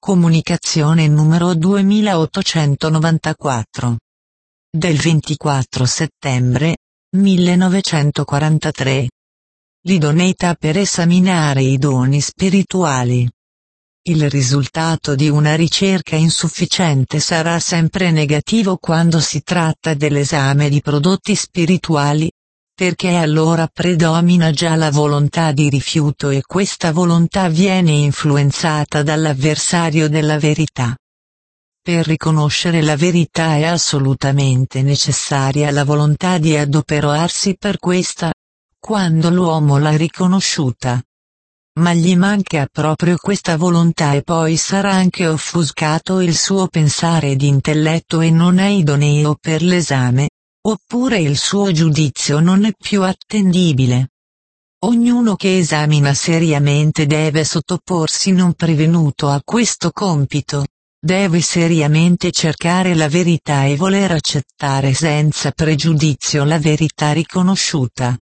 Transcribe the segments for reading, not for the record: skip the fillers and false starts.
Comunicazione numero 2894. Del 24 settembre 1943. L'idoneità per esaminare i doni spirituali. Il risultato di una ricerca insufficiente sarà sempre negativo quando si tratta dell'esame di prodotti spirituali, perché allora predomina già la volontà di rifiuto e questa volontà viene influenzata dall'avversario della verità. Per riconoscere la verità è assolutamente necessaria la volontà di adoperarsi per questa, quando l'uomo l'ha riconosciuta. Ma gli manca proprio questa volontà e poi sarà anche offuscato il suo pensare ed intelletto e non è idoneo per l'esame, oppure il suo giudizio non è più attendibile. Ognuno che esamina seriamente deve sottoporsi non prevenuto a questo compito, deve seriamente cercare la verità e voler accettare senza pregiudizio la verità riconosciuta.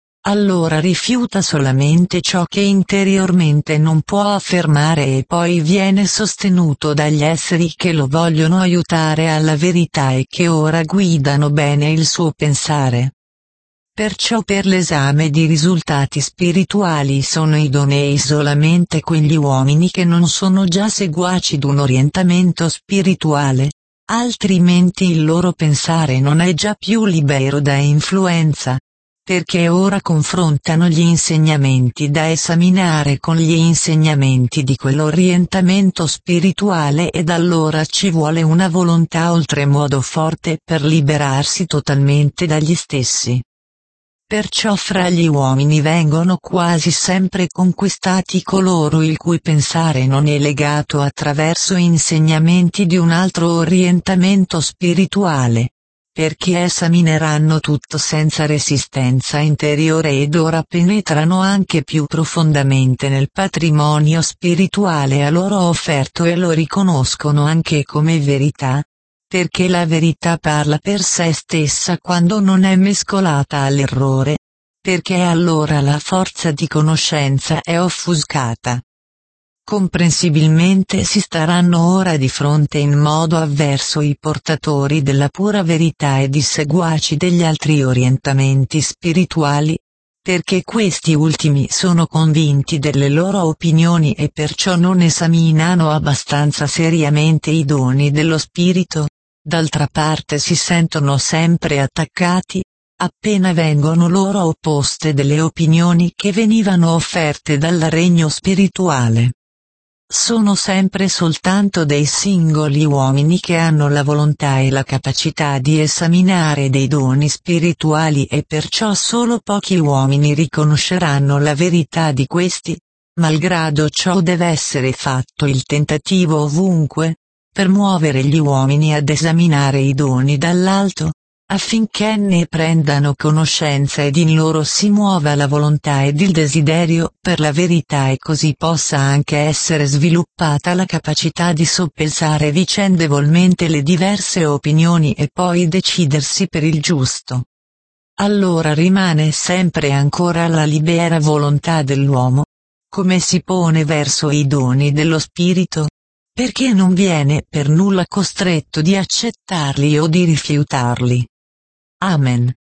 Allora rifiuta solamente ciò che interiormente non può affermare e poi viene sostenuto dagli esseri che lo vogliono aiutare alla verità e che ora guidano bene il suo pensare. Perciò per l'esame di risultati spirituali sono idonei solamente quegli uomini che non sono già seguaci d'un orientamento spirituale, altrimenti il loro pensare non è già più libero da influenza, perché ora confrontano gli insegnamenti da esaminare con gli insegnamenti di quell'orientamento spirituale ed allora ci vuole una volontà oltremodo forte per liberarsi totalmente dagli stessi. Perciò fra gli uomini vengono quasi sempre conquistati coloro il cui pensare non è legato attraverso insegnamenti di un altro orientamento spirituale, perché esamineranno tutto senza resistenza interiore ed ora penetrano anche più profondamente nel patrimonio spirituale a loro offerto e lo riconoscono anche come verità, perché la verità parla per sé stessa quando non è mescolata all'errore, perché allora la forza di conoscenza è offuscata. Comprensibilmente si staranno ora di fronte in modo avverso i portatori della pura verità ed i seguaci degli altri orientamenti spirituali, perché questi ultimi sono convinti delle loro opinioni e perciò non esaminano abbastanza seriamente i doni dello spirito, d'altra parte si sentono sempre attaccati, appena vengono loro opposte delle opinioni che venivano offerte dal regno spirituale. Sono sempre soltanto dei singoli uomini che hanno la volontà e la capacità di esaminare dei doni spirituali e perciò solo pochi uomini riconosceranno la verità di questi, malgrado ciò deve essere fatto il tentativo ovunque, per muovere gli uomini ad esaminare i doni dall'alto, affinché ne prendano conoscenza ed in loro si muova la volontà ed il desiderio per la verità e così possa anche essere sviluppata la capacità di soppesare vicendevolmente le diverse opinioni e poi decidersi per il giusto. Allora rimane sempre ancora la libera volontà dell'uomo, come si pone verso i doni dello spirito, perché non viene per nulla costretto di accettarli o di rifiutarli. Amen.